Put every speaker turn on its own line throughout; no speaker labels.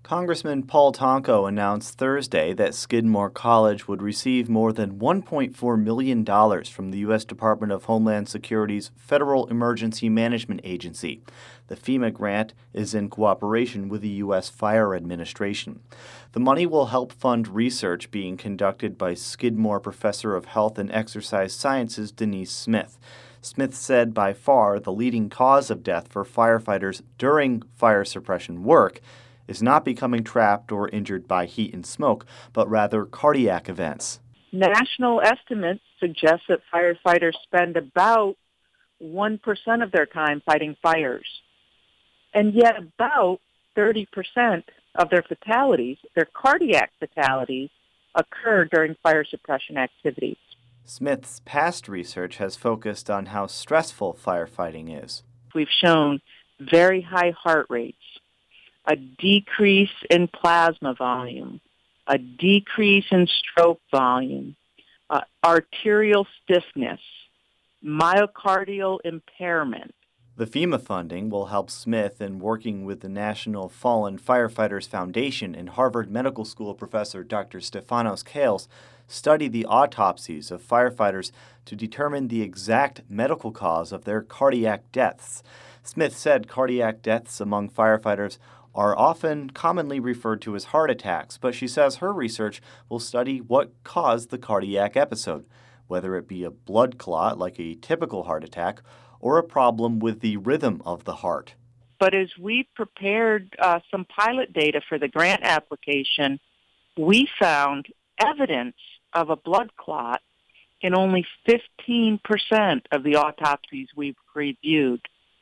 Congressman Paul Tonko announced Thursday that Skidmore College would receive more than $1.4 million from the U.S. Department of Homeland Security's Federal Emergency Management Agency. The FEMA grant is in cooperation with the U.S. Fire Administration. The money will help fund research being conducted by Skidmore Professor of Health and Exercise Sciences Denise Smith. Smith said by far the leading cause of death for firefighters during fire suppression work is not becoming trapped or injured by heat and smoke, but rather cardiac events.
National estimates suggest that firefighters spend about 1% of their time fighting fires. And yet about 30% of their fatalities, their cardiac fatalities, occur during fire suppression activities.
Smith's past research has focused on how stressful firefighting is.
We've shown very high heart rates, a decrease in plasma volume, a decrease in stroke volume, arterial stiffness, myocardial impairment.
The FEMA funding will help Smith in working with the National Fallen Firefighters Foundation and Harvard Medical School professor Dr. Stefanos Kales study the autopsies of firefighters to determine the exact medical cause of their cardiac deaths. Smith said cardiac deaths among firefighters are often commonly referred to as heart attacks, but she says her research will study what caused the cardiac episode, whether it be a blood clot like a typical heart attack or a problem with the rhythm of the heart.
But as we prepared some pilot data for the grant application, we found evidence of a blood clot in only 15% of the autopsies we've reviewed.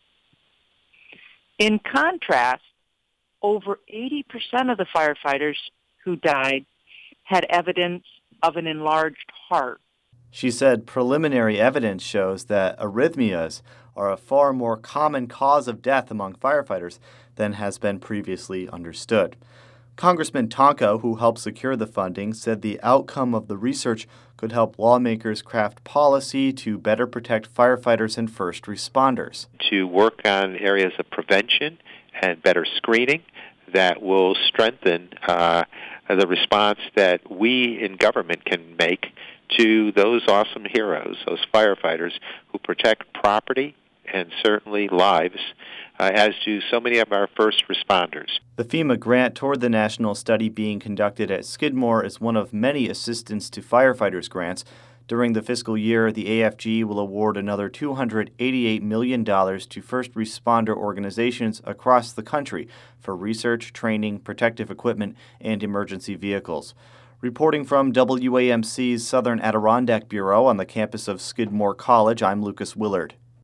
In contrast, over 80% of the firefighters who died had evidence of an enlarged heart.
She said preliminary evidence shows that arrhythmias are a far more common cause of death among firefighters than has been previously understood. Congressman Tonko, who helped secure the funding, said the outcome of the research could help lawmakers craft policy to better protect firefighters and first responders.
To work on areas of prevention and better screening that will strengthen the response that we in government can make to those awesome heroes, those firefighters who protect property and certainly lives, as do so many of our first responders.
The FEMA grant toward the national study being conducted at Skidmore is one of many assistance to firefighters grants. During the fiscal year, the AFG will award another $288 million to first responder organizations across the country for research, training, protective equipment, and emergency vehicles. Reporting from WAMC's Southern Adirondack Bureau on the campus of Skidmore College, I'm Lucas Willard.